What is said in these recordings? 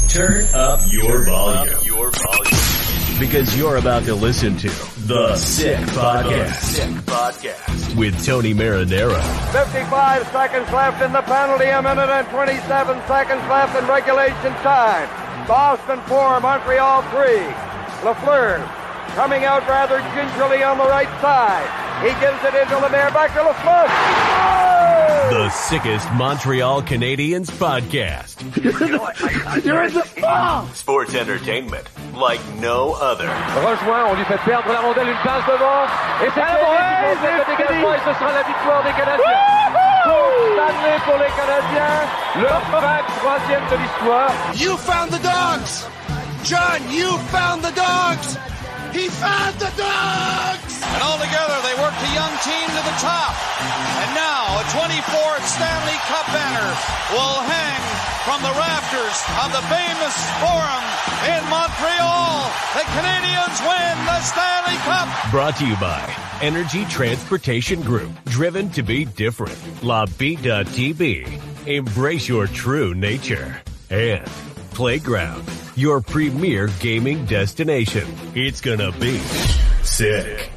Turn up your volume. Because you're about to listen to The Sick Podcast. With Tony Marinaro. 55 seconds left in the penalty, a minute and 27 seconds left in regulation time. Boston 4, Montreal 3. Lafleur coming out rather gingerly on the right side. He gives it into Lemaire, back to Lafleur. The sickest Montreal Canadiens podcast. You're in the ball! Sports entertainment like no other. Rejoint, on lui fait perdre la rondelle, une passe devant. Et c'est le dégagement et ce sera la victoire des Canadiens. Coupe Stanley pour les Canadiens. Leur 23e de l'histoire. You found the dogs! John, you found the dogs! He found the dogs! And all together, they work the young team to the top. And now, a 24th Stanley Cup banner will hang from the rafters of the famous Forum in Montreal. The Canadiens win the Stanley Cup. Brought to you by Energy Transportation Group. Driven to be different. La Vida TV. Embrace your true nature. And Playground, your premier gaming destination. It's gonna be sick.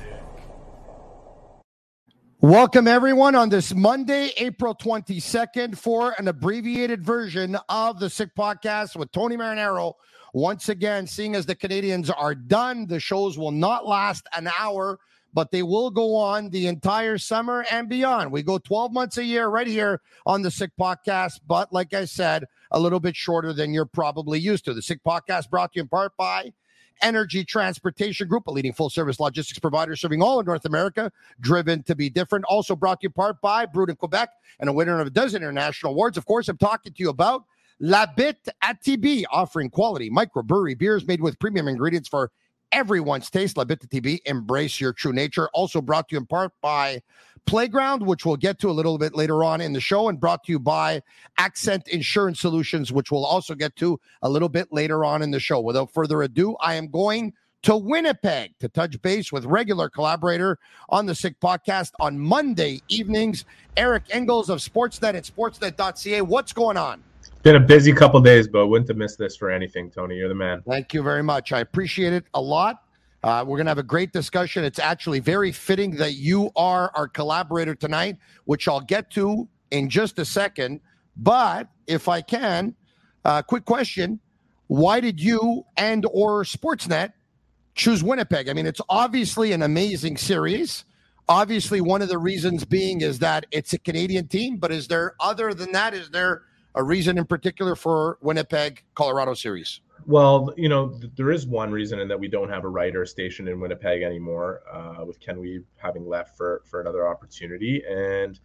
Welcome, everyone, on this Monday, April 22nd, for an abbreviated version of the Sick Podcast with Tony Marinaro. Once again, seeing as the Canadiens are done, the shows will not last an hour, but they will go on the entire summer and beyond. We go 12 months a year right here on the Sick Podcast, but like I said, a little bit shorter than you're probably used to. The Sick Podcast brought to you in part by Energy Transportation Group, a leading full-service logistics provider serving all of North America, driven to be different. Also brought to you in part by Brewed in Quebec and a winner of a dozen international awards. Of course, I'm talking to you about La Bitte at TB, offering quality microbrewery beers made with premium ingredients for everyone's taste. La Bitte TB, embrace your true nature. Also brought to you in part by Playground, which we'll get to a little bit later on in the show, and brought to you by Accent Insurance Solutions, which we'll also get to a little bit later on in the show. Without further ado, I am going to Winnipeg to touch base with regular collaborator on the Sick Podcast on Monday evenings, Eric Engels of Sportsnet at sportsnet.ca. What's going on? Been a busy couple days, but wouldn't have missed this for anything, Tony. You're the man. Thank you very much. I appreciate it a lot. We're going to have a great discussion. It's actually very fitting that you are our collaborator tonight, which I'll get to in just a second. But if I can, quick question. Why did you and or Sportsnet choose Winnipeg? I mean, it's obviously an amazing series. Obviously, one of the reasons being is that it's a Canadian team. But is there, other than that, is there a reason in particular for Winnipeg, Colorado series? Well, you know, there is one reason in that we don't have a writer stationed in Winnipeg anymore, with Ken Weave having left for another opportunity. And,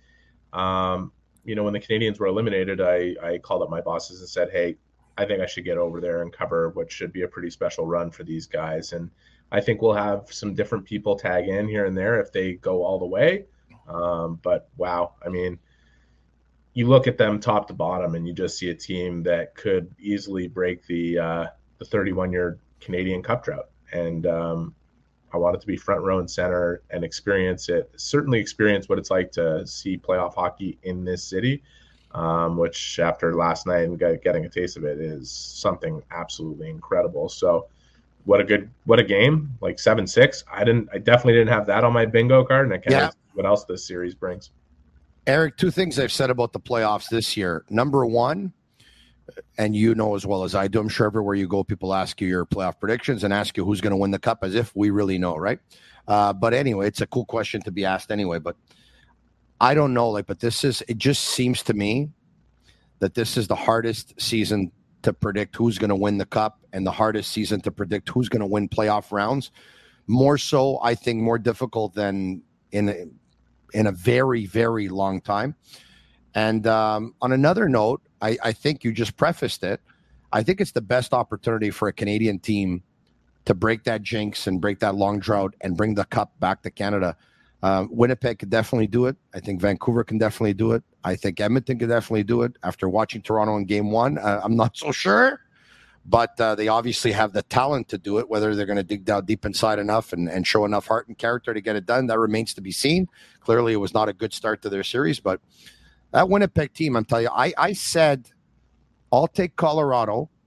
you know, when the Canadiens were eliminated, I called up my bosses and said, hey, I think I should get over there and cover what should be a pretty special run for these guys. And I think we'll have some different people tag in here and there if they go all the way. But, wow, I mean, you look at them top to bottom and you just see a team that could easily break the 31-year Canadian Cup drought. And I wanted to be front row and center and experience it, certainly experience what it's like to see playoff hockey in this city, which after last night and getting a taste of it is something absolutely incredible. So what a game, like 7-6. I definitely didn't have that on my bingo card, and I can't see what else this series brings. Eric, two things I've said about the playoffs this year. Number one, and you know as well as I do, I'm sure everywhere you go, people ask you your playoff predictions and ask you who's going to win the cup, as if we really know, right? But anyway, it's a cool question to be asked anyway. But I don't know, but it just seems to me that this is the hardest season to predict who's going to win the cup and the hardest season to predict who's going to win playoff rounds. More so, I think, more difficult than in a very, very long time. And on another note, I think you just prefaced it. I think it's the best opportunity for a Canadian team to break that jinx and break that long drought and bring the cup back to Canada. Winnipeg could definitely do it. I think Vancouver can definitely do it. I think Edmonton can definitely do it. After watching Toronto in game one, I'm not so sure. But they obviously have the talent to do it. Whether they're going to dig down deep inside enough and show enough heart and character to get it done, that remains to be seen. Clearly, it was not a good start to their series. But that Winnipeg team, I'm telling you, I said I'll take Colorado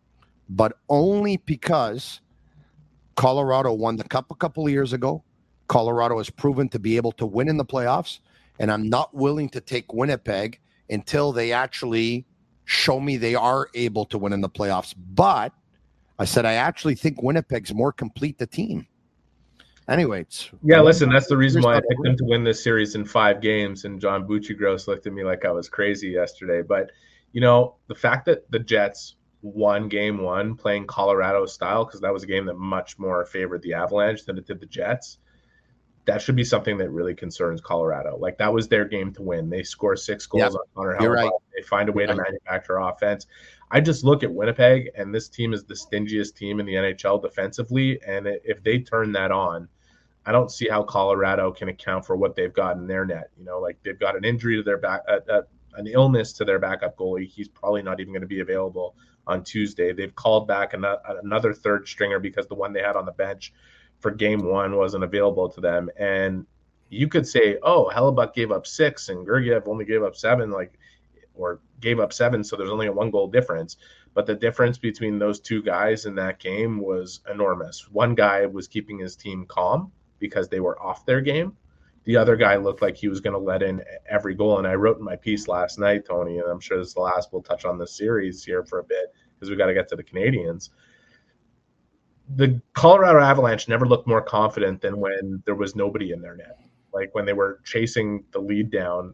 but only because Colorado won the Cup a couple of years ago. Colorado has proven to be able to win in the playoffs, and I'm not willing to take Winnipeg until they actually show me they are able to win in the playoffs. But I said I actually think Winnipeg's more complete the team. Anyway, listen, that's the reason why I picked them to win this series in 5 games, and John Bucci-Gross looked at me like I was crazy yesterday. But, the fact that the Jets won game 1 playing Colorado style, because that was a game that much more favored the Avalanche than it did the Jets, that should be something that really concerns Colorado. Like, that was their game to win. They score 6 goals on Connor Hellebuyck. Right. They find a way to manufacture offense. I just look at Winnipeg, and this team is the stingiest team in the NHL defensively, and if they turn that on, I don't see how Colorado can account for what they've got in their net. They've got an injury to their back, an illness to their backup goalie. He's probably not even going to be available on Tuesday. They've called back another third stringer because the one they had on the bench for game 1 wasn't available to them. And you could say, oh, Hellebuyck gave up 6 and Georgiev only gave up 7, or gave up 7, so there's only a 1 goal difference. But the difference between those 2 guys in that game was enormous. One guy was keeping his team calm because they were off their game. The other guy looked like he was going to let in every goal. And I wrote in my piece last night, Tony, and I'm sure this is the last we'll touch on this series here for a bit because we got to get to the Canadiens. The Colorado Avalanche never looked more confident than when there was nobody in their net. Like when they were chasing the lead down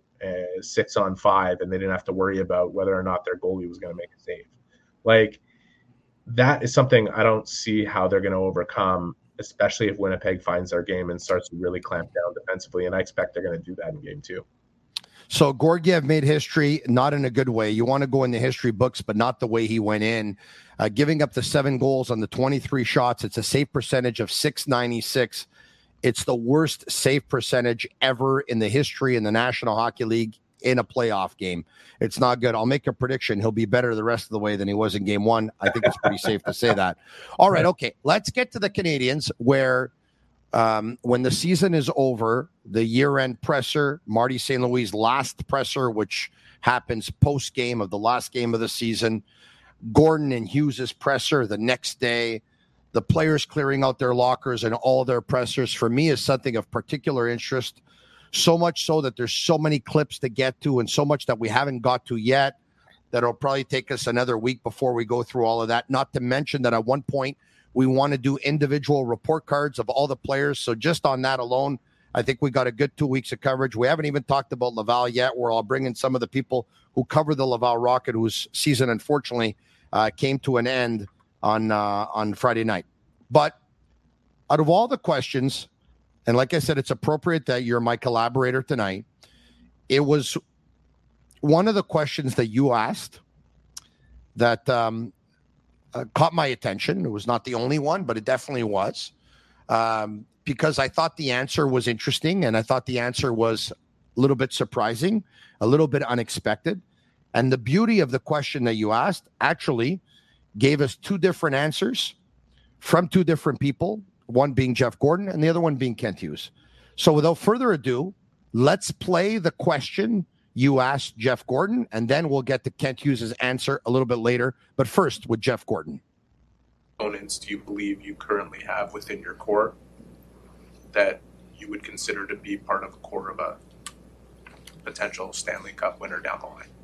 6-on-5 and they didn't have to worry about whether or not their goalie was going to make a save. Like, that is something I don't see how they're going to overcome, especially if Winnipeg finds their game and starts to really clamp down defensively. And I expect they're going to do that in game 2. So Georgiev made history, not in a good way. You want to go in the history books, but not the way he went in. Giving up the 7 goals on the 23 shots. It's a save percentage of .696. It's the worst save percentage ever in the history in the National Hockey League in a playoff game. It's not good. I'll make a prediction. He'll be better the rest of the way than he was in game 1. I think it's pretty safe to say that. All right. Okay. Let's get to the Canadiens, where when the season is over, the year-end presser, Marty St. Louis' last presser, which happens post-game of the last game of the season, Gordon and Hughes' presser the next day, the players clearing out their lockers and all their pressers, for me, is something of particular interest. So much so that there's so many clips to get to and so much that we haven't got to yet that it'll probably take us another week before we go through all of that. Not to mention that at one point we want to do individual report cards of all the players. So just on that alone, I think we got a good 2 weeks of coverage. We haven't even talked about Laval yet, where I'll bring in some of the people who cover the Laval Rocket, whose season, unfortunately, came to an end on Friday night. But out of all the questions, and like I said, it's appropriate that you're my collaborator tonight, it was one of the questions that you asked that caught my attention. It was not the only one, but it definitely was, because I thought the answer was interesting, and I thought the answer was a little bit surprising, a little bit unexpected. And the beauty of the question that you asked actually gave us 2 different answers from 2 different people, one being Jeff Gordon and the other one being Kent Hughes. So without further ado, let's play the question you asked Jeff Gordon, and then we'll get to Kent Hughes' answer a little bit later. But first, with Jeff Gordon. Opponents do you believe you currently have within your core that you would consider to be part of the core of a potential Stanley Cup winner down the line?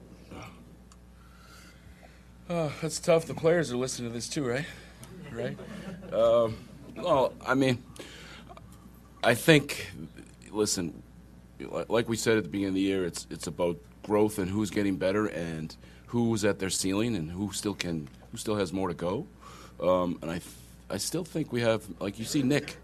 That's tough. The players are listening to this too, right? Right? Well, I mean, I think, listen, like we said at the beginning of the year, it's about growth and who's getting better and who's at their ceiling and who still has more to go. And I still think we have, like you see Nick,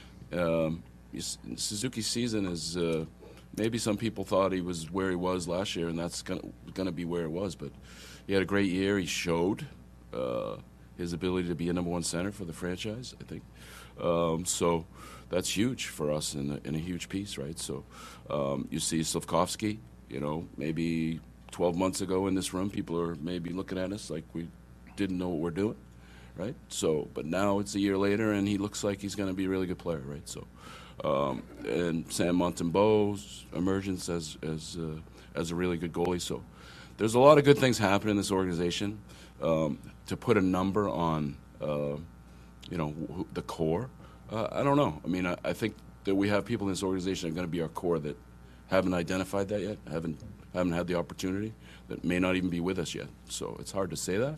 Suzuki's season is, maybe some people thought he was where he was last year, and that's gonna be where it was, but he had a great year. He showed his ability to be a number 1 center for the franchise, I think. So that's huge for us in a huge piece, right? So you see Slafkovsky, maybe 12 months ago in this room, people are maybe looking at us like we didn't know what we're doing, right? So, but now it's a year later, and he looks like he's going to be a really good player, right? So, and Sam Montembeau's emergence as a really good goalie. So there's a lot of good things happening in this organization. To put a number on, the core, I don't know. I mean, I think that we have people in this organization that are going to be our core that haven't identified that yet, haven't had the opportunity, that may not even be with us yet. So it's hard to say that.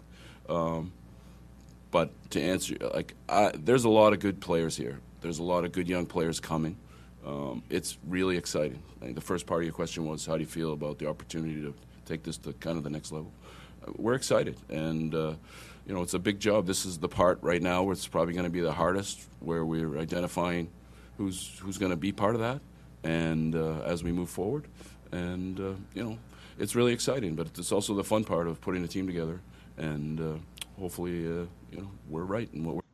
But to answer, there's a lot of good players here. There's a lot of good young players coming. It's really exciting. I think the first part of your question was, how do you feel about the opportunity to take this to kind of the next level? We're excited, and it's a big job. This is the part right now where it's probably going to be the hardest, where we're identifying who's going to be part of that, and as we move forward, and it's really exciting. But it's also the fun part of putting a team together, and hopefully, we're right in what we're.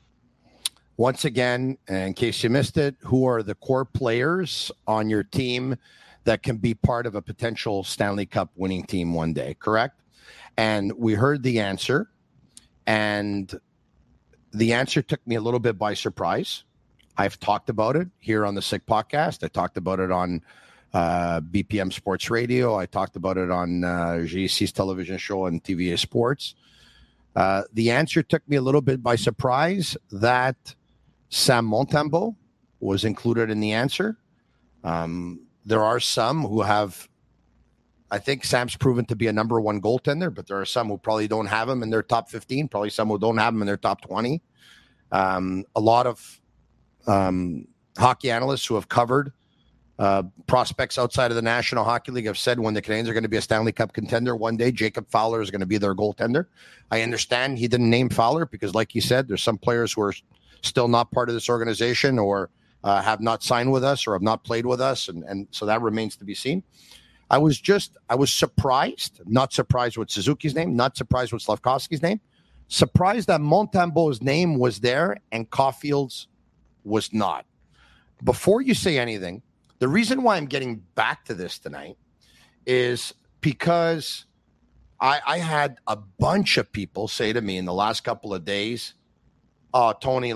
Once again, in case you missed it, who are the core players on your team that can be part of a potential Stanley Cup winning team one day, correct? And we heard the answer, and the answer took me a little bit by surprise. I've talked about it here on the Sick Podcast. I talked about it on BPM Sports Radio. I talked about it on GEC's television show and TVA Sports. The answer took me a little bit by surprise that Sam Montembeault was included in the answer. There are some who have, I think Sam's proven to be a number one goaltender, but there are some who probably don't have him in their top 15, probably some who don't have him in their top 20. A lot of hockey analysts who have covered prospects outside of the National Hockey League have said when the Canadiens are going to be a Stanley Cup contender one day, Jacob Fowler is going to be their goaltender. I understand he didn't name Fowler because, like you said, there's some players who are still not part of this organization or have not signed with us or have not played with us, and so that remains to be seen. I was surprised, not surprised with Suzuki's name, not surprised with Slafkovsky's name, surprised that Montembeault's name was there and Caulfield's was not. Before you say anything, the reason why I'm getting back to this tonight is because I had a bunch of people say to me in the last couple of days, oh, Tony,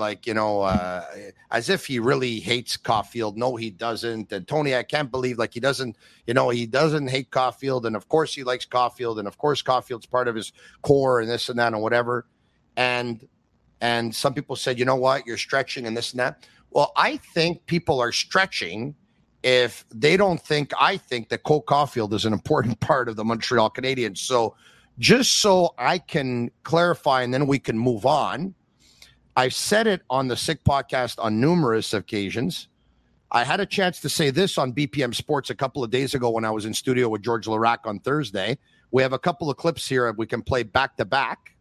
as if he really hates Caulfield. No, he doesn't. And Tony, I can't believe he doesn't hate Caulfield. And of course he likes Caulfield. And of course Caulfield's part of his core and this and that and whatever. And some people said, you know what, you're stretching and this and that. Well, I think people are stretching if they don't think I think that Cole Caulfield is an important part of the Montreal Canadiens. So just so I can clarify and then we can move on, I've said it on the Sick Podcast on numerous occasions. I had a chance to say this on BPM Sports a couple of days ago when I was in studio with George Larac on Thursday. We have a couple of clips here we can play back to back.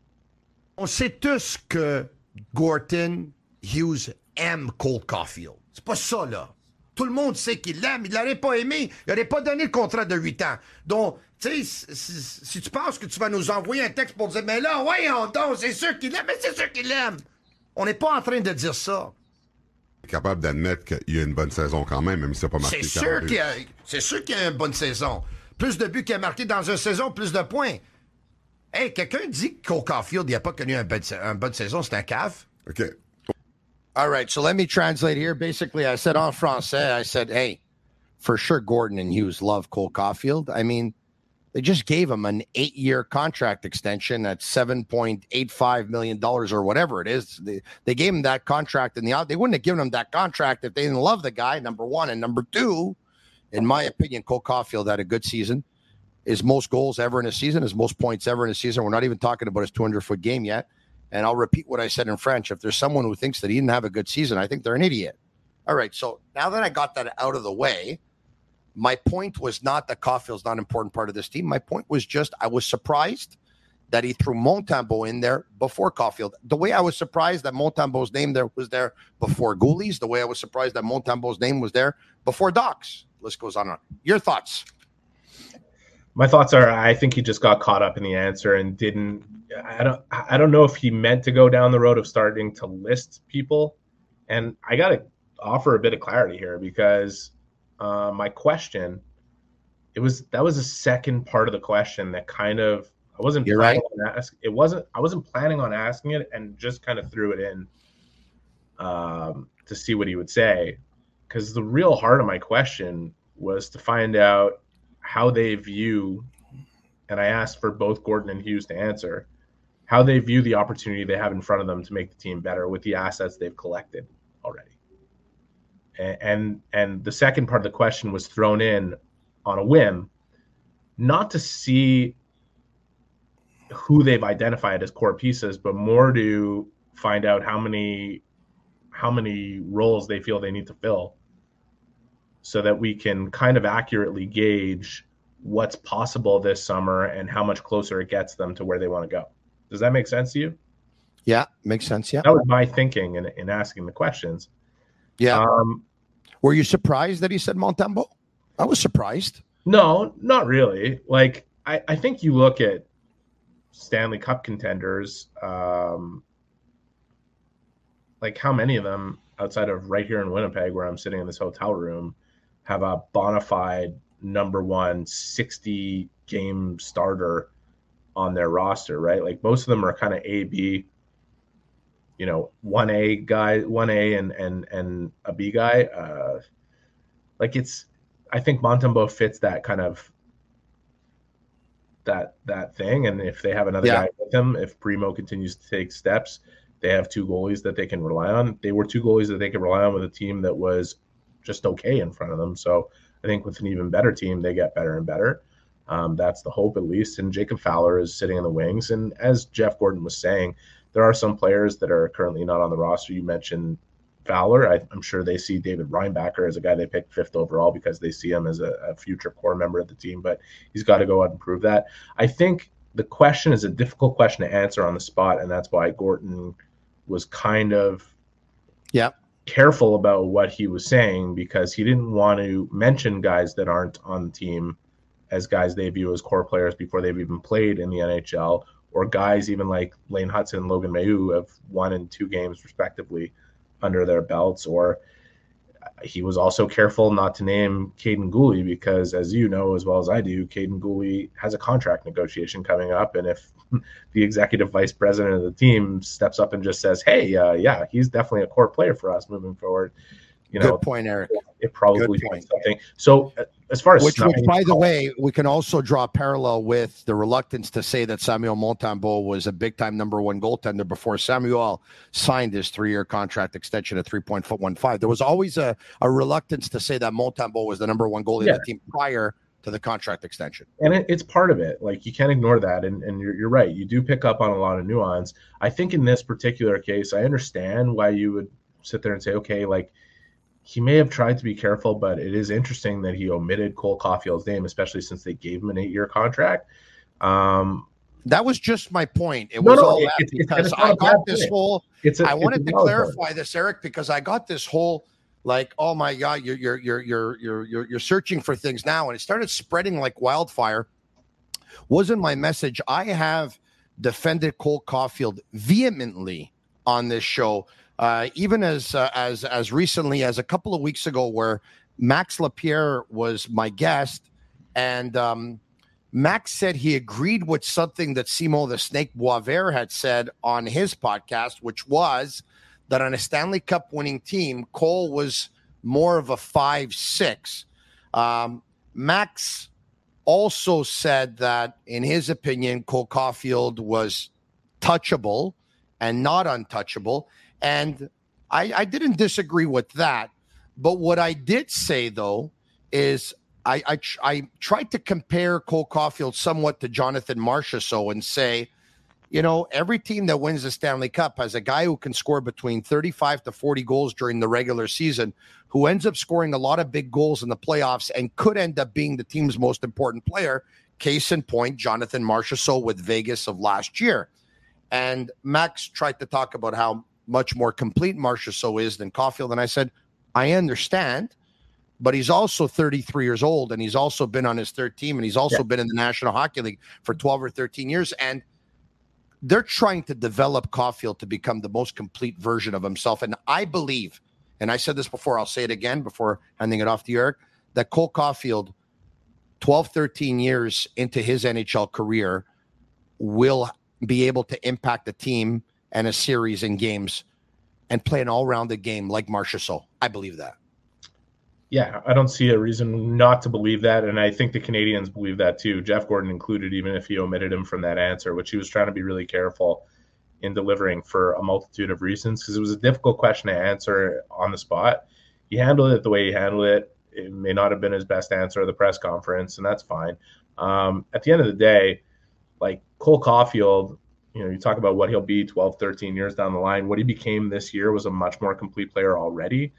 On sait tous que Gorton Hughes aime Cole Caulfield. C'est pas ça, là. Tout le monde sait qu'il l'aime. Il l'aurait pas aimé. Il n'aurait pas donné le contrat de 8 ans. Donc, tu sais, si tu penses que tu vas nous envoyer un texte pour dire, mais là, voyons donc, c'est sûr qu'il l'aime, mais c'est sûr qu'il l'aime. On n'est pas en train de dire ça. Capable d'admettre qu'il y a une bonne saison quand même si ça n'a pas marqué. C'est sûr qu'il y a une bonne saison. Plus de buts qu'il a marqué dans une saison, plus de points. Hey, quelqu'un dit que Cole Caulfield n'a pas connu une bonne saison, c'est un cave. OK. All right, so let me translate here. Basically, I said en français, I said, hey, for sure Gordon and Hughes love Cole Caulfield. I mean, they just gave him an 8-year contract extension at $7.85 million or whatever it is. They gave him that contract, and they wouldn't have given him that contract if they didn't love the guy, number one. And number two, in my opinion, Cole Caulfield had a good season. His most goals ever in a season, his most points ever in a season. We're not even talking about his 200-foot game yet. And I'll repeat what I said in French. If there's someone who thinks that he didn't have a good season, I think they're an idiot. All right, so now that I got that out of the way, my point was not that Caulfield's not an important part of this team. My point was just I was surprised that he threw Montembeault in there before Caulfield. The way I was surprised that Montembeault's name was there before Gouli's, the way I was surprised that Montembeault's name was there before Doc's. List goes on and on. Your thoughts? My thoughts are I think he just got caught up in the answer and didn't – I don't know if he meant to go down the road of starting to list people. And I got to offer a bit of clarity here because my question, that was the second part of the question that kind of – I wasn't planning on asking. I wasn't planning on asking it and just kind of threw it in to see what he would say. Because the real heart of my question was to find out how they view and I asked for both Gorton and Hughes to answer how they view the opportunity they have in front of them to make the team better with the assets they've collected already. And the second part of the question was thrown in on a whim, not to see who they've identified as core pieces, but more to find out how many roles they feel they need to fill so that we can kind of accurately gauge what's possible this summer and how much closer it gets them to where they want to go. Does that make sense to you? Yeah, makes sense. Yeah. That was my thinking in asking the questions. Yeah. Were you surprised that he said Montembeault? I was surprised. No, not really. Like, I think you look at Stanley Cup contenders, like how many of them outside of right here in Winnipeg, where I'm sitting in this hotel room, have a bona fide number one 60-game starter on their roster, right? Like most of them are kind of A, B, 1A guy, 1A and a B guy. I think Montembeault fits that kind of that thing. And if they have another guy with him, if Primo continues to take steps, they have two goalies that they can rely on. They were two goalies that they could rely on with a team that was just okay in front of them. So I think with an even better team, they get better and better. That's the hope, at least. And Jacob Fowler is sitting in the wings. And as Jeff Gordon was saying, there are some players that are currently not on the roster. You mentioned Fowler. I'm sure they see David Reinbacher as a guy they picked 5th overall because they see him as a future core member of the team, but he's got to go out and prove that. I think the question is a difficult question to answer on the spot, and that's why Gorton was kind of careful about what he was saying, because he didn't want to mention guys that aren't on the team as guys they view as core players before they've even played in the NHL, or guys even like Lane Hudson and Logan Mailloux who have 1 and 2 games respectively under their belts. Or he was also careful not to name Caden Gooley because, as you know as well as I do, Caden Gooley has a contract negotiation coming up, and if the executive vice president of the team steps up and just says, hey, he's definitely a core player for us moving forward, good point, Eric. It probably means something. So as far as which by the way, we can also draw a parallel with the reluctance to say that Samuel Montembeault was a big-time number one goaltender before Samuel signed his 3-year contract extension at 3.15. There was always a reluctance to say that Montembeault was the number one goalie of the team prior to the contract extension. And it's part of it. Like, you can't ignore that. And you're right. You do pick up on a lot of nuance. I think in this particular case, I understand why you would sit there and say, okay, like, he may have tried to be careful, but it is interesting that he omitted Cole Caulfield's name, especially since they gave him an 8-year contract. That was just my point. It was all that because I got this whole. I wanted to clarify this, Eric, because I got this whole like, oh my God, you're searching for things now, and it started spreading like wildfire. Wasn't my message. I have defended Cole Caulfield vehemently on this show. Even as recently as a couple of weeks ago, where Max Lapierre was my guest, and Max said he agreed with something that Simon the Snake Boisvert had said on his podcast, which was that on a Stanley Cup winning team, Cole was more of a 5-6. Max also said that, in his opinion, Cole Caulfield was touchable and not untouchable. And I didn't disagree with that. But what I did say, though, is I tried to compare Cole Caulfield somewhat to Jonathan Marchessault and say, every team that wins the Stanley Cup has a guy who can score between 35 to 40 goals during the regular season, who ends up scoring a lot of big goals in the playoffs and could end up being the team's most important player. Case in point, Jonathan Marchessault with Vegas of last year. And Max tried to talk about how much more complete Marchessault is than Caulfield. And I said, I understand, but he's also 33 years old, and he's also been on his third team, and he's also been in the National Hockey League for 12 or 13 years. And they're trying to develop Caulfield to become the most complete version of himself. And I believe, and I said this before, I'll say it again before handing it off to you, Eric, that Cole Caulfield, 12, 13 years into his NHL career, will be able to impact the team and a series in games and play an all-rounded game like Marchessault. I believe that. Yeah, I don't see a reason not to believe that, and I think the Canadians believe that too. Jeff Gordon included, even if he omitted him from that answer, which he was trying to be really careful in delivering for a multitude of reasons, because it was a difficult question to answer on the spot. He handled it the way he handled it. It may not have been his best answer at the press conference, and that's fine. At the end of the day, like Cole Caulfield, you talk about what he'll be 12, 13 years down the line. What he became this year was a much more complete player already.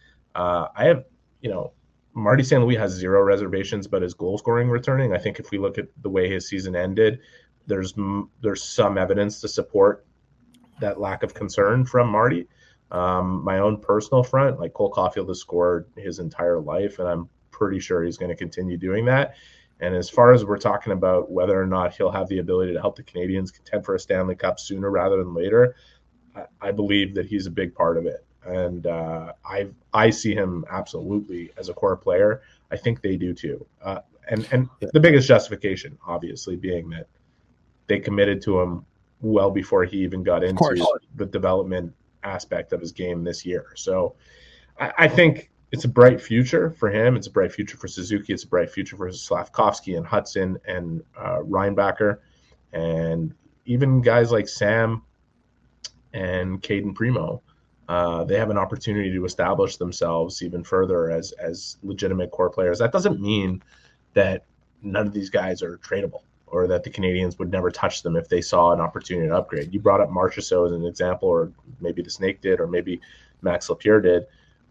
Marty St. Louis has zero reservations about his goal scoring returning. I think if we look at the way his season ended, there's some evidence to support that lack of concern from Marty. My own personal front, like Cole Caulfield has scored his entire life, and I'm pretty sure he's going to continue doing that. And as far as we're talking about whether or not he'll have the ability to help the Canadians contend for a Stanley Cup sooner rather than later, I believe that he's a big part of it. And I see him absolutely as a core player. I think they do too. And the biggest justification, obviously, being that they committed to him well before he even got into the development aspect of his game this year. So I think it's a bright future for him. It's a bright future for Suzuki. It's a bright future for Slafkovsky and Hudson and Reinbacher, and even guys like Sam and Caden Primo. They have an opportunity to establish themselves even further as legitimate core players. That doesn't mean that none of these guys are tradable or that the Canadians would never touch them if they saw an opportunity to upgrade. You brought up Marchessault as an example, or maybe the Snake did, or maybe Max Lapierre did.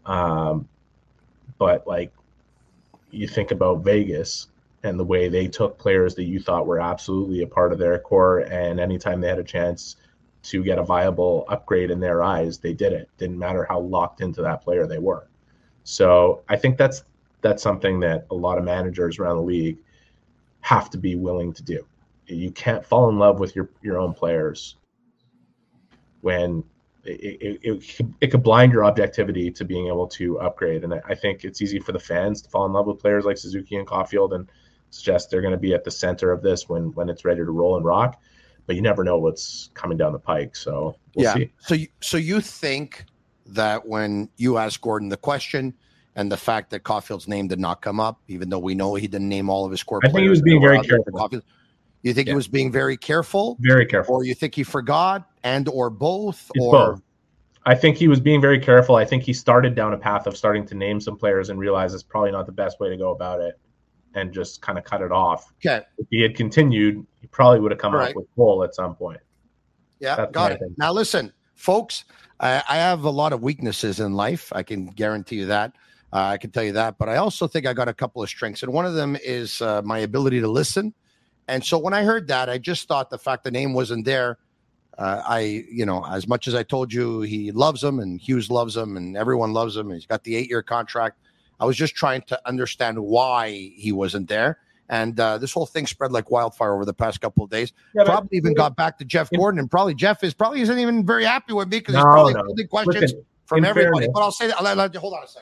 But like you think about Vegas and the way they took players that you thought were absolutely a part of their core, and anytime they had a chance to get a viable upgrade in their eyes, they did it. Didn't matter how locked into that player they were. So I think that's something that a lot of managers around the league have to be willing to do. You can't fall in love with your own players when it could blind your objectivity to being able to upgrade. And I think it's easy for the fans to fall in love with players like Suzuki and Caulfield and suggest they're going to be at the center of this when it's ready to roll and rock. But you never know what's coming down the pike. So we'll see. So you think that when you asked Gordon the question and the fact that Caulfield's name did not come up, even though we know he didn't name all of his core players. I think he was being very careful. You think he was being very careful? Very careful. Or you think he forgot or both? It's both. I think he was being very careful. I think he started down a path of starting to name some players and realized it's probably not the best way to go about it and just kind of cut it off. Okay. If he had continued, he probably would have come up with Cole at some point. Yeah, that's got it. Now listen, folks, I have a lot of weaknesses in life. I can guarantee you that. I can tell you that. But I also think I got a couple of strengths. And one of them is my ability to listen. And so when I heard that, I just thought the fact the name wasn't there, as much as I told you he loves him and Hughes loves him and everyone loves him, and he's got the 8-year contract. I was just trying to understand why he wasn't there. And this whole thing spread like wildfire over the past couple of days. Yeah, probably even got back to Jeff Gordon, and probably Jeff isn't even very happy with me because he's probably fielding questions from everybody. But I'll say that. Hold on a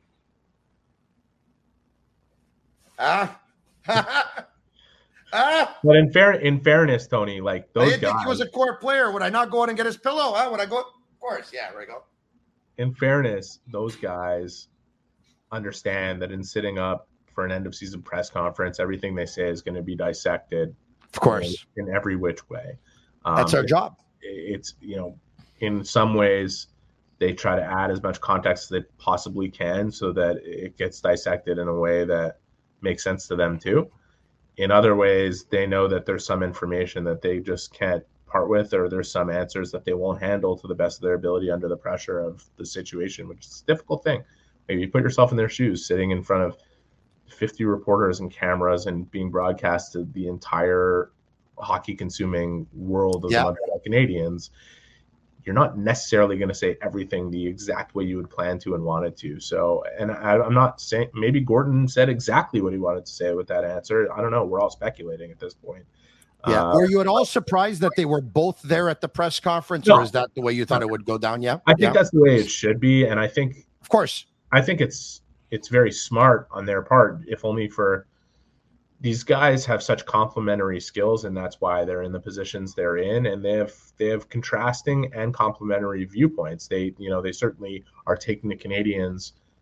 second. But in fairness, Tony, like those guys. I didn't think he was a core player. Would I not go out and get his pillow? Would I go? Of course, yeah. There we go. In fairness, those guys understand that in sitting up for an end of season press conference, everything they say is going to be dissected, of course, in every which way. That's our job. It's in some ways they try to add as much context as they possibly can so that it gets dissected in a way that makes sense to them too. In other ways, they know that there's some information that they just can't part with, or there's some answers that they won't handle to the best of their ability under the pressure of the situation, which is a difficult thing. Maybe you put yourself in their shoes, sitting in front of 50 reporters and cameras and being broadcast to the entire hockey-consuming world of the Montreal Canadiens. You're not necessarily going to say everything the exact way you would plan to and wanted to. So, and I'm not saying maybe Gordon said exactly what he wanted to say with that answer. I don't know. We're all speculating at this point. Yeah. Were you at all surprised that they were both there at the press conference, or is that the way you thought it would go down? Yeah, I think that's the way it should be, and I think, of course, I think it's very smart on their part, if only for. These guys have such complementary skills, and that's why they're in the positions they're in. And they have contrasting and complementary viewpoints. They certainly are taking the Canadians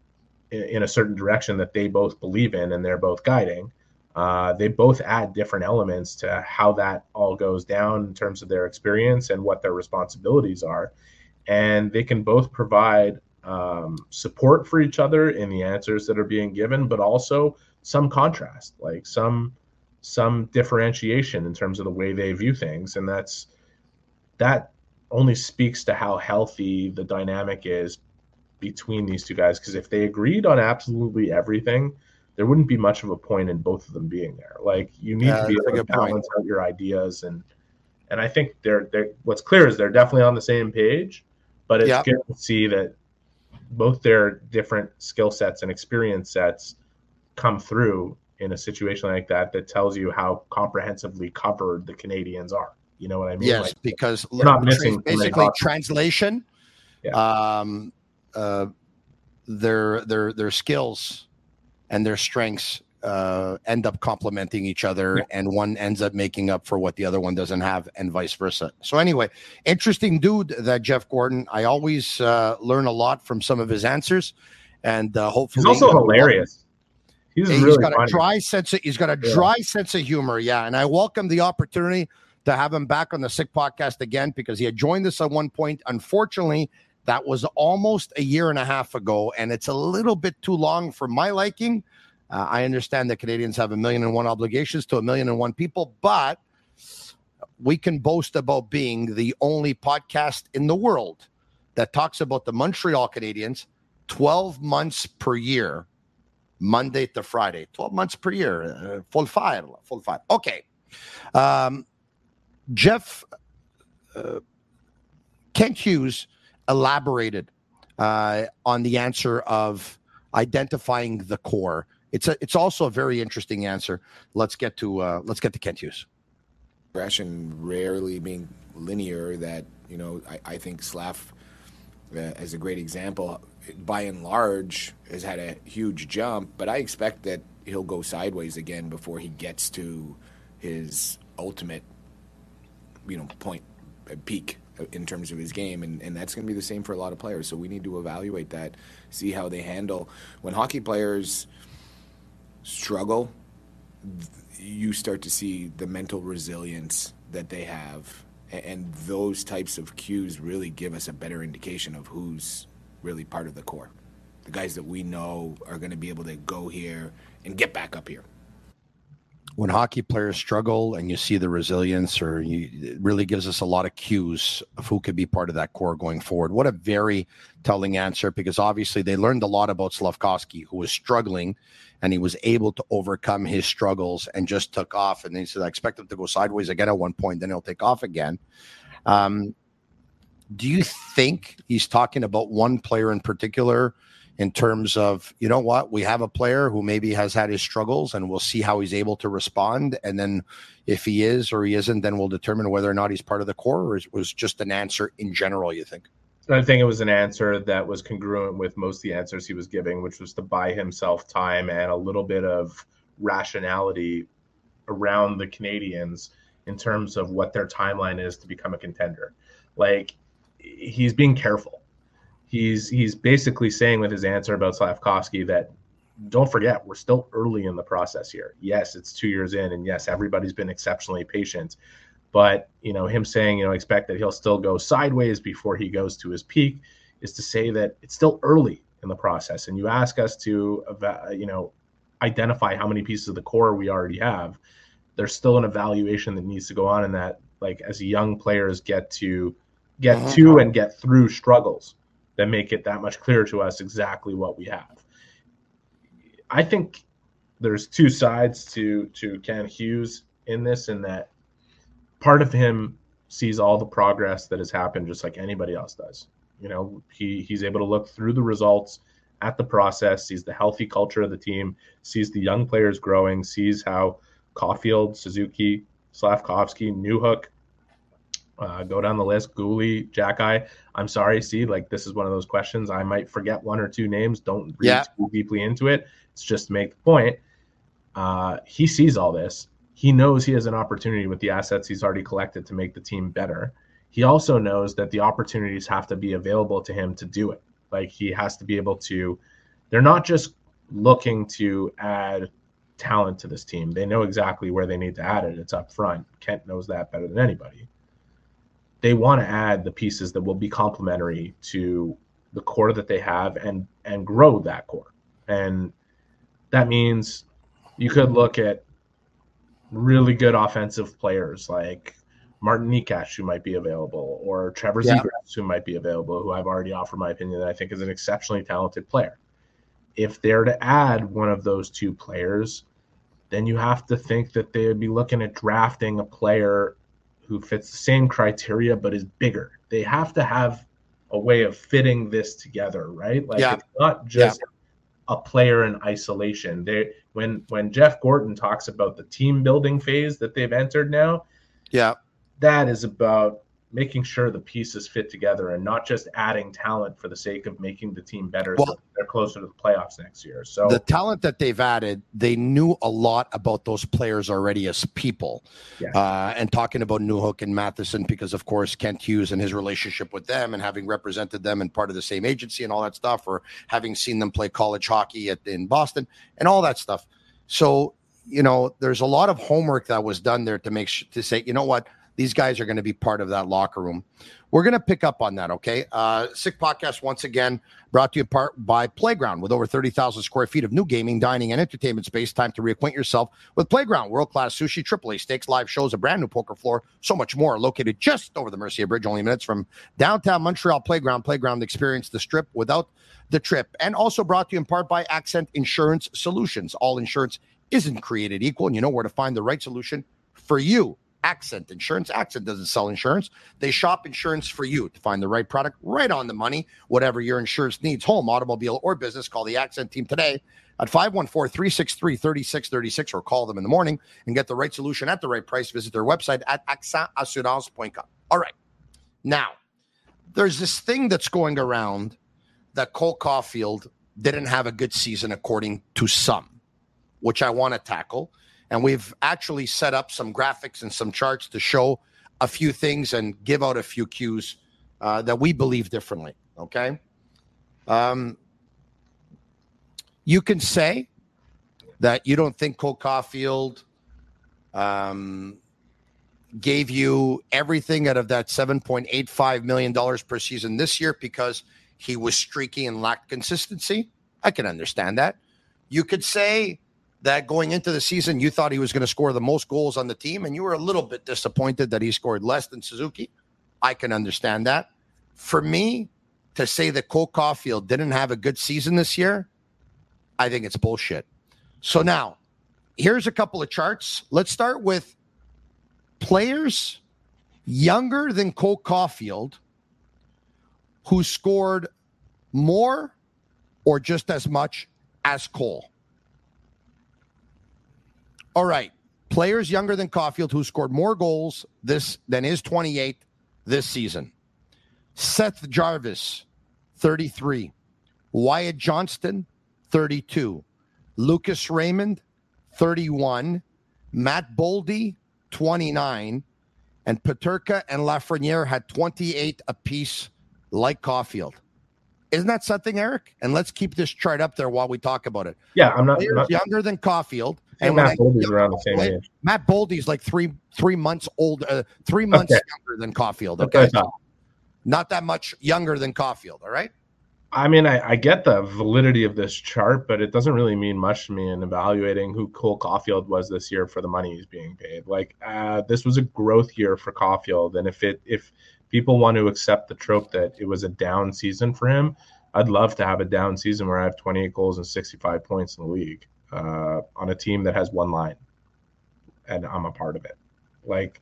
in a certain direction that they both believe in and they're both guiding. They both add different elements to how that all goes down in terms of their experience and what their responsibilities are. And they can both provide support for each other in the answers that are being given, but also some contrast, like some differentiation in terms of the way they view things. And that only speaks to how healthy the dynamic is between these two guys. Because if they agreed on absolutely everything, there wouldn't be much of a point in both of them being there. Like, you need to be able to balance out your ideas, and I think they're what's clear is they're definitely on the same page. But it's good to see that both their different skill sets and experience sets come through in a situation like that tells you how comprehensively covered the Canadians are. You know what I mean? Yes, like, because we're not missing basically translation. Yeah. Their skills and their strengths end up complementing each other, and one ends up making up for what the other one doesn't have, and vice versa. So anyway, interesting dude, that Jeff Gordon. I always learn a lot from some of his answers, and hopefully he's also hilarious. He's got a dry sense of humor. Yeah, and I welcome the opportunity to have him back on the Sick Podcast again, because he had joined us at one point. Unfortunately, that was almost a year and a half ago, and it's a little bit too long for my liking. I understand that Canadians have 1,000,001 obligations to 1,000,001 people, but we can boast about being the only podcast in the world that talks about the Montreal Canadiens 12 months per year, Monday to Friday. 12 months per year. Full fire. Okay. Jeff, Kent Hughes elaborated on the answer of identifying the core. It's also a very interesting answer. Let's get to Kent Hughes. Progression rarely being linear. That, you know, I think Slav, as a great example, by and large has had a huge jump, but I expect that he'll go sideways again before he gets to his ultimate, you know, point, peak in terms of his game, and that's going to be the same for a lot of players. So we need to evaluate that, see how they handle. When hockey players struggle, you start to see the mental resilience that they have, and those types of cues really give us a better indication of who's really part of the core. The guys that we know are going to be able to go here and get back up here. When hockey players struggle and you see the resilience, it really gives us a lot of cues of who could be part of that core going forward. What a very telling answer, because obviously they learned a lot about Slafkovsky, who was struggling, and he was able to overcome his struggles and just took off. And they said, I expect him to go sideways again at one point, then he'll take off again. Do you think he's talking about one player in particular in terms of, you know what, we have a player who maybe has had his struggles and we'll see how he's able to respond. And then if he is or he isn't, then we'll determine whether or not he's part of the core, or it was just an answer in general, you think? I think it was an answer that was congruent with most of the answers he was giving, which was to buy himself time and a little bit of rationality around the Canadians in terms of what their timeline is to become a contender. Like, he's being careful. He's basically saying with his answer about Slafkovsky that, don't forget, we're still early in the process here. Yes, it's 2 years in, and yes, everybody's been exceptionally patient. But, you know, him saying, you know, expect that he'll still go sideways before he goes to his peak is to say that it's still early in the process. And you ask us to, you know, identify how many pieces of the core we already have. There's still an evaluation that needs to go on in that, like, as young players get to and get through struggles that make it that much clearer to us exactly what we have. I think there's two sides to Ken Hughes in this, in that part of him sees all the progress that has happened just like anybody else does. You know, he's able to look through the results at the process, sees the healthy culture of the team, sees the young players growing, sees how Caulfield, Suzuki, Slafkovsky, Newhook, go down the list, Gooley, Jack-Eye. I'm sorry, see, like, this is one of those questions. I might forget one or two names. Don't read too deeply into it. It's just to make the point. He sees all this. He knows he has an opportunity with the assets he's already collected to make the team better. He also knows that the opportunities have to be available to him to do it. Like, he has to be able to they're not just looking to add talent to this team. They know exactly where they need to add it. It's up front. Kent knows that better than anybody. They want to add the pieces that will be complementary to the core that they have and grow that core. And that means you could look at really good offensive players like Martin Nikash, who might be available, or Trevor Zegras, who might be available, who I've already offered my opinion that I think is an exceptionally talented player. If they're to add one of those two players, then you have to think that they would be looking at drafting a player who fits the same criteria but is bigger. They have to have a way of fitting this together, right? Like it's not just a player in isolation. When Jeff Gorton talks about the team building phase that they've entered now, that is about making sure the pieces fit together and not just adding talent for the sake of making the team better so they're closer to the playoffs next year. So the talent that they've added, they knew a lot about those players already as people. And talking about Newhook and Matheson, because of course Kent Hughes and his relationship with them and having represented them and part of the same agency and all that stuff, or having seen them play college hockey in Boston and all that stuff. So, there's a lot of homework that was done there to say, you know what, these guys are going to be part of that locker room. We're going to pick up on that, okay? Sick Podcast, once again, brought to you by Playground. With over 30,000 square feet of new gaming, dining, and entertainment space, time to reacquaint yourself with Playground. World-class sushi, AAA steaks, live shows, a brand new poker floor, so much more. Located just over the Mercier Bridge, only minutes from downtown Montreal. Playground experience the strip without the trip. And also brought to you in part by Accent Insurance Solutions. All insurance isn't created equal, and you know where to find the right solution for you. Accent Insurance. Accent doesn't sell insurance. They shop insurance for you to find the right product right on the money. Whatever your insurance needs, home, automobile, or business, call the Accent team today at 514-363-3636 or call them in the morning and get the right solution at the right price. Visit their website at accentassurance.com. All right. Now, there's this thing that's going around that Cole Caulfield didn't have a good season according to some, which I want to tackle. And we've actually set up some graphics and some charts to show a few things and give out a few cues that we believe differently, okay? You can say that you don't think Cole Caulfield gave you everything out of that $7.85 million per season this year because he was streaky and lacked consistency. I can understand that. You could say that going into the season, you thought he was going to score the most goals on the team, and you were a little bit disappointed that he scored less than Suzuki. I can understand that. For me, to say that Cole Caulfield didn't have a good season this year, I think it's bullshit. So now, here's a couple of charts. Let's start with players younger than Cole Caulfield who scored more or just as much as Cole. All right, players younger than Caulfield who scored more goals than his 28 this season. Seth Jarvis, 33. Wyatt Johnston, 32. Lucas Raymond, 31. Matt Boldy, 29. And Peterka and Lafreniere had 28 apiece like Caulfield. Isn't that something, Eric? And let's keep this chart up there while we talk about it. Yeah, I'm not younger than Caulfield. And Matt Boldy's around the same age. Matt Boldy's like three months old, 3 months younger than Caulfield. Okay, not that much younger than Caulfield. All right. I mean, I get the validity of this chart, but it doesn't really mean much to me in evaluating who Cole Caulfield was this year for the money he's being paid. Like, this was a growth year for Caulfield, and if people want to accept the trope that it was a down season for him, I'd love to have a down season where I have 28 goals and 65 points in the league on a team that has one line, and I'm a part of it. Like,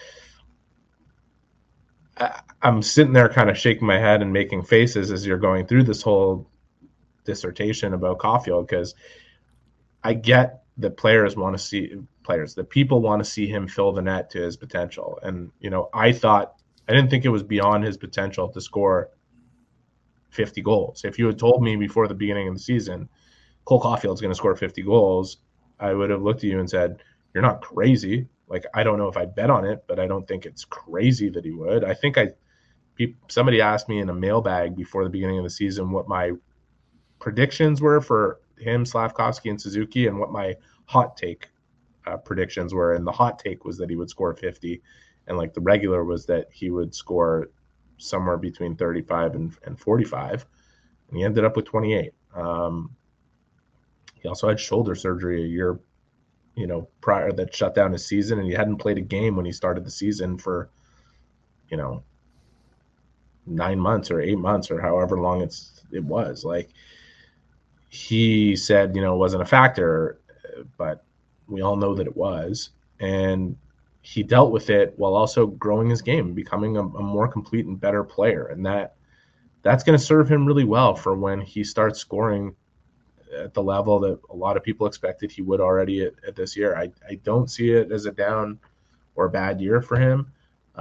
I'm sitting there kind of shaking my head and making faces as you're going through this whole dissertation about Caulfield, because I get that that people want to see him fill the net to his potential. And, I didn't think it was beyond his potential to score 50 goals. If you had told me before the beginning of the season, Cole Caulfield's going to score 50 goals, I would have looked at you and said, you're not crazy. Like, I don't know if I'd bet on it, but I don't think it's crazy that he would. I think somebody asked me in a mailbag before the beginning of the season what my predictions were for him, Slavkovsky, and Suzuki, and what my hot take predictions were. And the hot take was that he would score 50, and like the regular was that he would score somewhere between 35 and 45, and he ended up with 28. He also had shoulder surgery a year, prior, that shut down his season, and he hadn't played a game when he started the season for, 9 months or 8 months or however long it was. Like, he said, it wasn't a factor, but we all know that it was. And he dealt with it while also growing his game, becoming a more complete and better player. And that's going to serve him really well for when he starts scoring at the level that a lot of people expected he would already at this year. I don't see it as a down or bad year for him.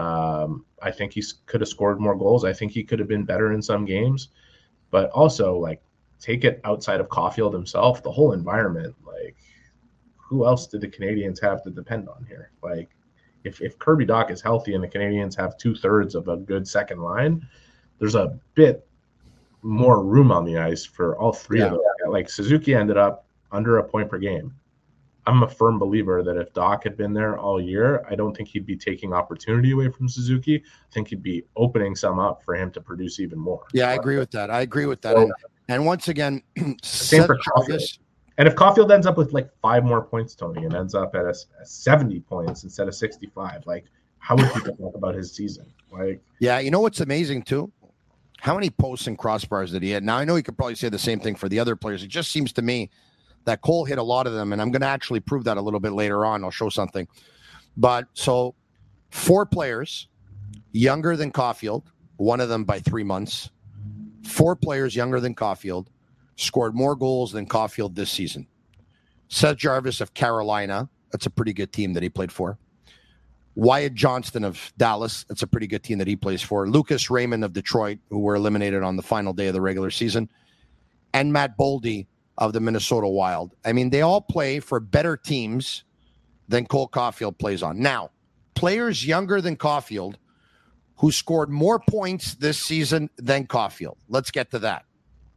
I think he could have scored more goals. I think he could have been better in some games, but also, like, take it outside of Caulfield himself, the whole environment. Like, who else did the Canadians have to depend on here? Like, if Kirby Dach is healthy and the Canadians have 2/3 of a good second line, there's a bit more room on the ice for all three of them. Like, Suzuki ended up under a point per game. I'm a firm believer that if Dach had been there all year, I don't think he'd be taking opportunity away from Suzuki. I think he'd be opening some up for him to produce even more. Yeah, I agree with that. And once again, same for Caulfield. And if Caulfield ends up with like 5 more points, Tony, and ends up at a 70 points instead of 65, like, how would people talk about his season? Like, yeah, you know what's amazing too? How many posts and crossbars did he hit? Now, I know you could probably say the same thing for the other players. It just seems to me that Cole hit a lot of them, and I'm going to actually prove that a little bit later on. I'll show something. But so 4 players younger than Caulfield, one of them by 3 months. 4 players younger than Caulfield scored more goals than Caulfield this season. Seth Jarvis of Carolina, that's a pretty good team that he played for. Wyatt Johnston of Dallas, that's a pretty good team that he plays for. Lucas Raymond of Detroit, who were eliminated on the final day of the regular season. And Matt Boldy of the Minnesota Wild. I mean, they all play for better teams than Cole Caulfield plays on. Now, players younger than Caulfield who scored more points this season than Caulfield. Let's get to that.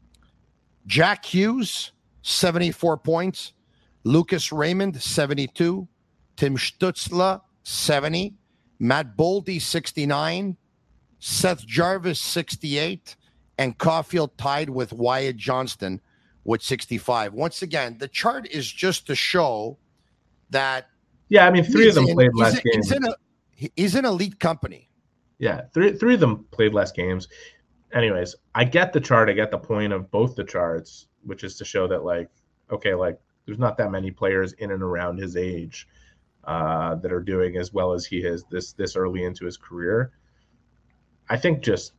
Jack Hughes, 74 points. Lucas Raymond, 72. Tim Stützle, 70. Matt Boldy, 69. Seth Jarvis, 68. And Caulfield tied with Wyatt Johnston with 65. Once again, the chart is just to show that. Yeah, I mean, 3 of them played less games. He's an elite company. Yeah, three of them played less games. Anyways, I get the chart. I get the point of both the charts, which is to show that, like, okay, like, there's not that many players in and around his age that are doing as well as he is this early into his career. I think just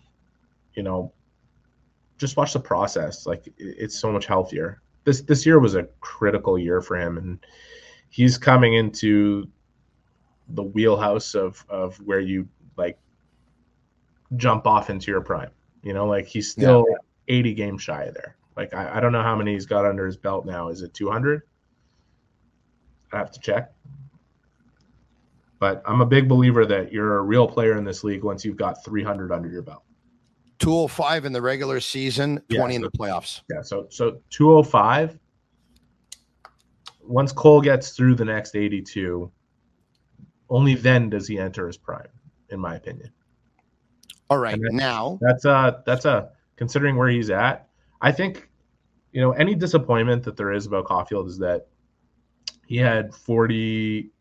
watch the process. Like, it's so much healthier. This year was a critical year for him, and he's coming into the wheelhouse of where you, like, jump off into your prime. Like, he's still 80 games shy of there. Like, I don't know how many he's got under his belt now. Is it 200? I have to check. But I'm a big believer that you're a real player in this league once you've got 300 under your belt. 205 in the regular season, 20 in the playoffs. Yeah, so 205. Once Cole gets through the next 82, only then does he enter his prime, in my opinion. All right, now that's a considering where he's at. I think, any disappointment that there is about Caulfield is that he had 48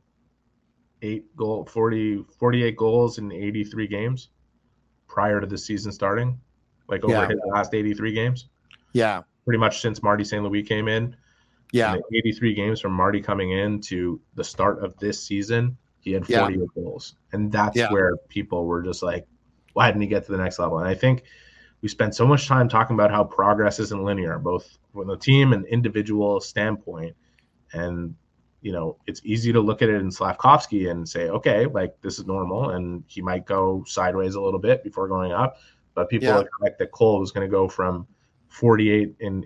goals in 83 games prior to the season starting, like over his last 83 games. Yeah. Pretty much since Marty St. Louis came in. Yeah. In the 83 games from Marty coming in to the start of this season, he had 48 goals. And that's where people were just like, why didn't he get to the next level? And I think we spent so much time talking about how progress isn't linear, both from the team and individual standpoint. And, it's easy to look at it in Slavkovsky and say, okay, like, this is normal, and he might go sideways a little bit before going up. But people expect that Cole was going to go from 48 in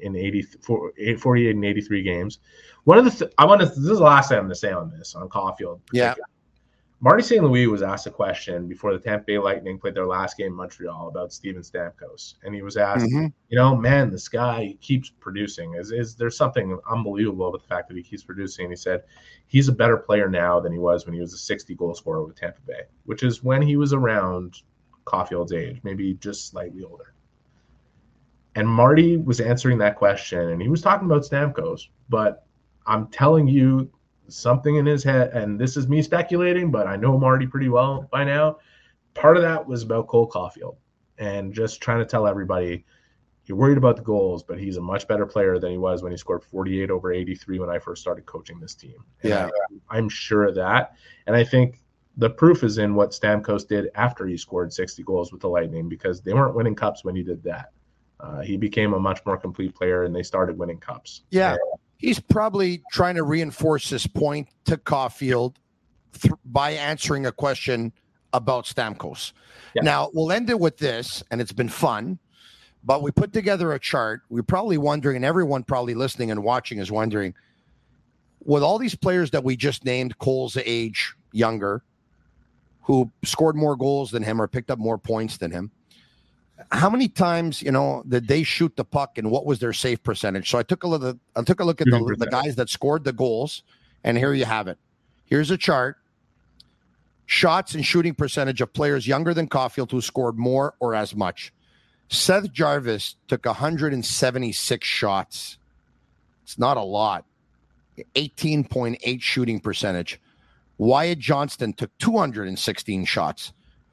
83 games. One of the this is the last thing I'm going to say on Caulfield. Yeah. Marty St. Louis was asked a question before the Tampa Bay Lightning played their last game in Montreal about Steven Stamkos. And he was asked, man, this guy keeps producing. Is there something unbelievable about the fact that he keeps producing? And he said he's a better player now than he was when he was a 60-goal scorer with Tampa Bay, which is when he was around Caufield's age, maybe just slightly older. And Marty was answering that question, and he was talking about Stamkos. But I'm telling you, something in his head, and this is me speculating, but I know Marty pretty well by now. Part of that was about Cole Caulfield and just trying to tell everybody, you're worried about the goals, but he's a much better player than he was when he scored 48 over 83 when I first started coaching this team. And I'm sure of that. And I think the proof is in what Stamkos did after he scored 60 goals with the Lightning, because they weren't winning cups when he did that. He became a much more complete player, and they started winning cups. Yeah. He's probably trying to reinforce this point to Caulfield by answering a question about Stamkos. Yeah. Now, we'll end it with this, and it's been fun, but we put together a chart. We're probably wondering, and everyone probably listening and watching is wondering, with all these players that we just named, Cole's age, younger, who scored more goals than him or picked up more points than him, how many times, did they shoot the puck, and what was their save percentage? So I took a look at the guys that scored the goals, and here you have it. Here's a chart. Shots and shooting percentage of players younger than Caulfield who scored more or as much. Seth Jarvis took 176 shots. It's not a lot. 18.8 shooting percentage. Wyatt Johnston took 216 shots.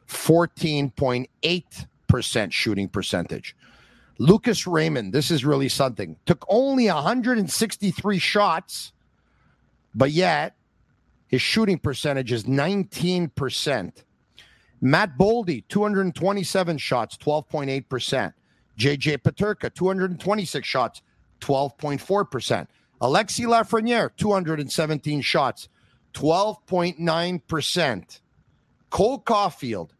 14.8% shooting percentage. Lucas Raymond, this is really something, took only 163 shots, but yet his shooting percentage is 19%. Matt Boldy, 227 shots, 12.8%. JJ Peterka, 226 shots, 12.4%. Alexis Lafreniere, 217 shots, 12.9%. Cole Caulfield,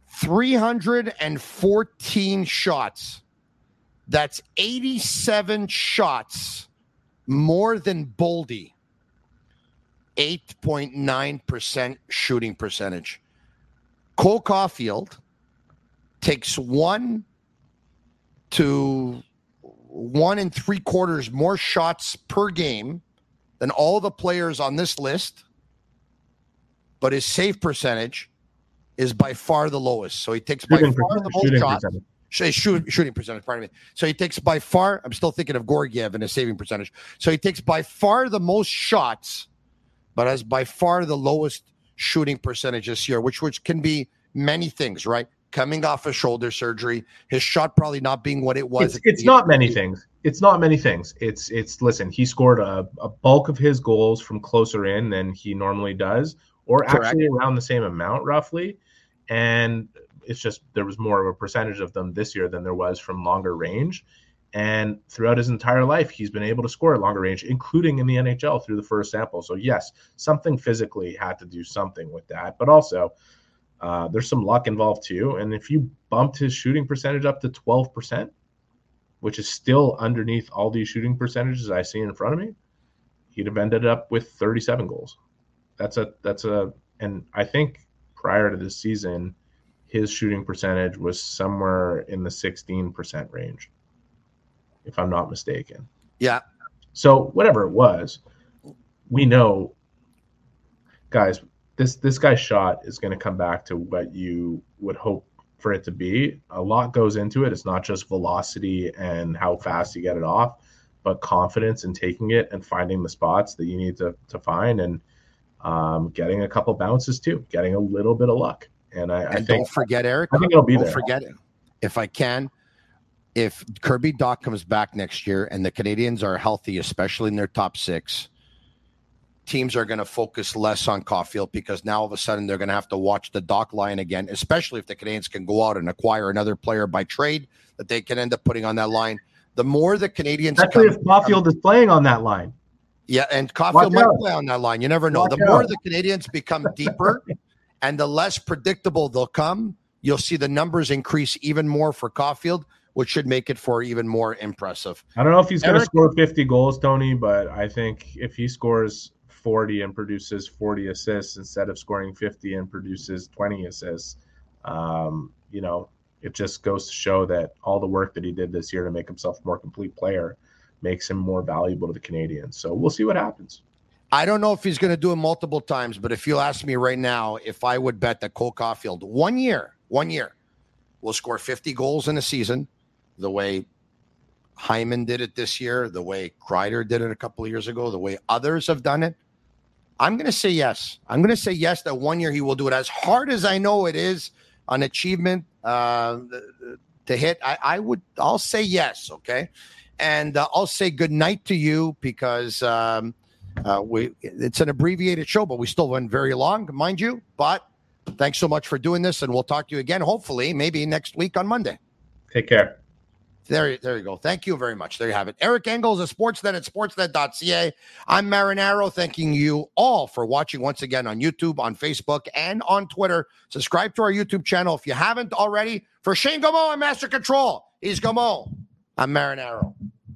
314 shots. That's 87 shots more than Boldy. 8.9% shooting percentage. Cole Caulfield takes 1 to 1 3/4 more shots per game than all the players on this list, but his save percentage is by far the lowest. So he takes by far the most shots. Shooting percentage, pardon me. So he takes by far, I'm still thinking of Gorgiev and his saving percentage. So he takes by far the most shots, but has by far the lowest shooting percentage this year, which can be many things, right? Coming off a shoulder surgery, his shot probably not being what it was. It's not many things. It's not many things. It's listen, he scored a bulk of his goals from closer in than he normally does, or actually around the same amount roughly. And it's just there was more of a percentage of them this year than there was from longer range. And throughout his entire life, he's been able to score at longer range, including in the NHL through the first sample. So, yes, something physically had to do something with that. But also, there's some luck involved too. And if you bumped his shooting percentage up to 12%, which is still underneath all these shooting percentages I see in front of me, he'd have ended up with 37 goals. And I think prior to this season, his shooting percentage was somewhere in the 16% range, if I'm not mistaken. Yeah. So whatever it was, we know, guys, this guy's shot is going to come back to what you would hope for it to be. A lot goes into it. It's not just velocity and how fast you get it off, but confidence in taking it and finding the spots that you need to find, and getting a couple bounces too, getting a little bit of luck. And I think, don't forget, Eric, I think it'll be there. Don't forget it. If I can, if Kirby Dach comes back next year and the Canadians are healthy, especially in their top six, teams are going to focus less on Caulfield, because now all of a sudden they're going to have to watch the Dach line again, especially if the Canadians can go out and acquire another player by trade that they can end up putting on that line. The more the Canadians... Especially if Caulfield is playing on that line. Yeah, and Caulfield might play on that line. You never know. The more the Canadians become deeper and the less predictable they'll come, you'll see the numbers increase even more for Caulfield, which should make it for even more impressive. I don't know if he's going to score 50 goals, Tony, but I think if he scores 40 and produces 40 assists instead of scoring 50 and produces 20 assists. You know, it just goes to show that all the work that he did this year to make himself a more complete player makes him more valuable to the Canadiens. So we'll see what happens. I don't know if he's going to do it multiple times, but if you ask me right now, if I would bet that Cole Caulfield 1 year will score 50 goals in a season, the way Hyman did it this year, the way Kreider did it a couple of years ago, the way others have done it, I'm going to say yes. I'm going to say yes that 1 year he will do it. As hard as I know it is an achievement to hit, I'll say yes, okay? And I'll say good night to you because it's an abbreviated show, but we still went very long, mind you. But thanks so much for doing this, and we'll talk to you again, hopefully, maybe next week on Monday. Take care. There you go. Thank you very much. There you have it. Eric Engels of Sportsnet at sportsnet.ca. I'm Marinaro, thanking you all for watching once again on YouTube, on Facebook, and on Twitter. Subscribe to our YouTube channel if you haven't already. For Shane Gaumont and Master Control, he's Gaumont. I'm Marinaro.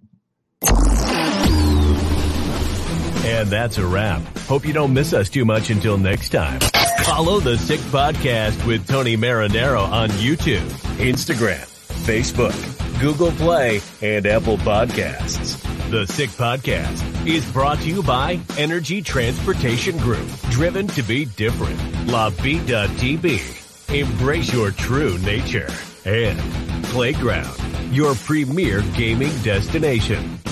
And that's a wrap. Hope you don't miss us too much until next time. Follow the Sick Podcast with Tony Marinaro on YouTube, Instagram, Facebook, Google Play, and Apple Podcasts. The Sick Podcast is brought to you by Energy Transportation Group, driven to be different. LaVie.tv, embrace your true nature. And Playground, your premier gaming destination.